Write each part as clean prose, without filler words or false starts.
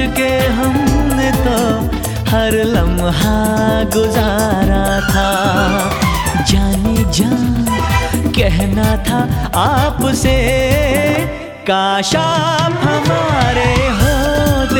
के हमने तो हर लम्हा गुजारा था। जाने जा कहना था आपसे, काश आप हमारे होते,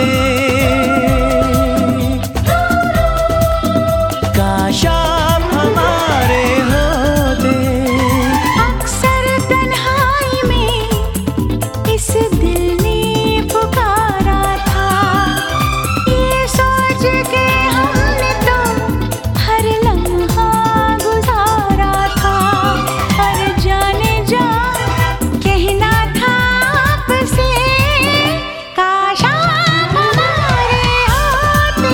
काश आप हमारे होते। अक्सर तन्हाई में इस दिल ने पुकारा था, ये सोच के हमने तो हर लम्हा गुजारा था। पर जाने जा कहना था आपसे, काश आप हमारे होते,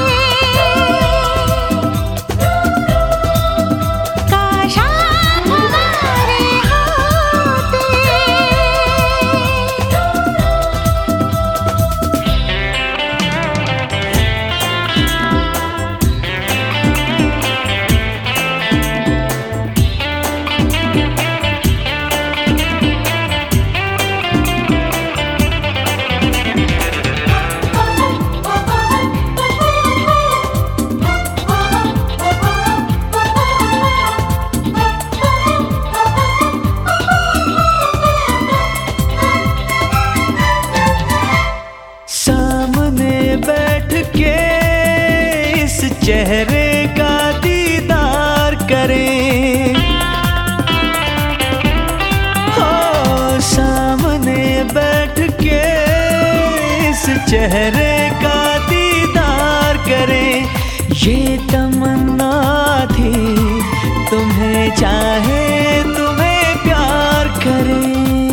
काश आप हमारे होते। सामने बैठ के इस चेहरे का दीदार करें, हो सामने बैठ के इस चेहरे का दीदार करें। ये तमन्ना थी तुम्हें चाहे तुम्हें प्यार करें।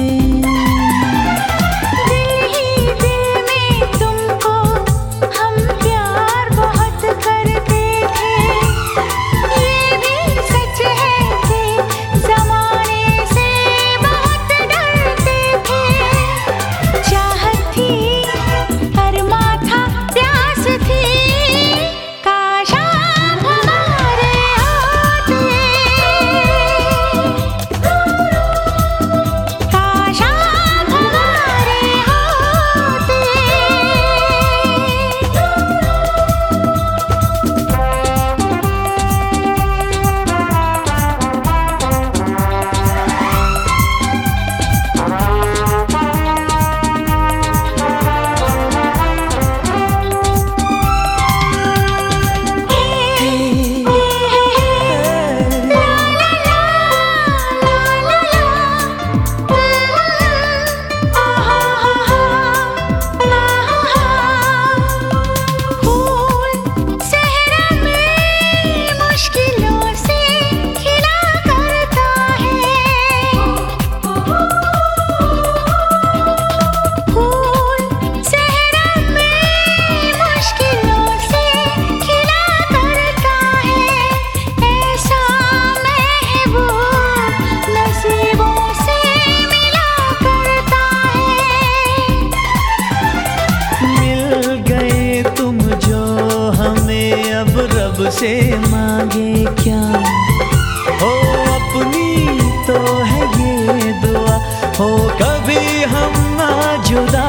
से मांगे क्या हो, अपनी तो है ये दुआ, हो कभी हम ना जुदा।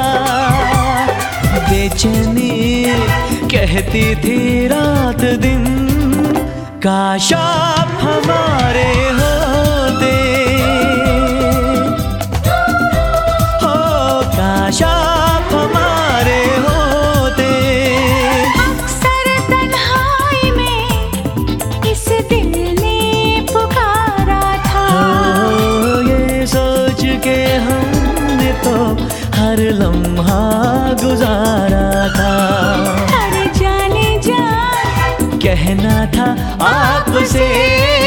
बेचैनी कहती थी रात दिन, काश आप हमारे होते, हो काश आप हमारे होते। अक्सर तन्हाई में इस दिल ने पुकारा था, हो ये सोच के हमने तो हर लम्हा गुजारा था। हर जाने जा कहना था आपसे।